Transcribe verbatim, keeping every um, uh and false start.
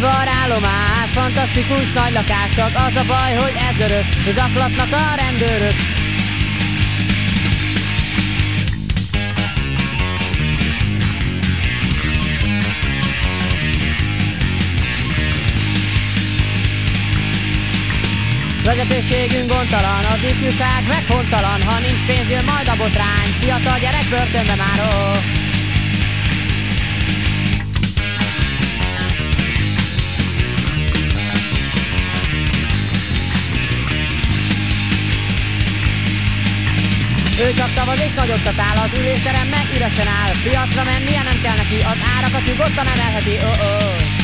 Udvarállomás, fantasztikus nagy lakás, csak az a baj, hogy ez örök, zaklatnak a rendőrök. Vezetőségünk gondtalan, az ifjúság meg hontalan. Ha nincs pénz, jön majd a botrány, fiatal gyerek börtönbe már, oh. Ő csak szavaz és nagyokat áll, az ülésterem meg üresen áll. Piacra mennie nem kell neki, az árakat nyugodtan emelheti, oh, oh.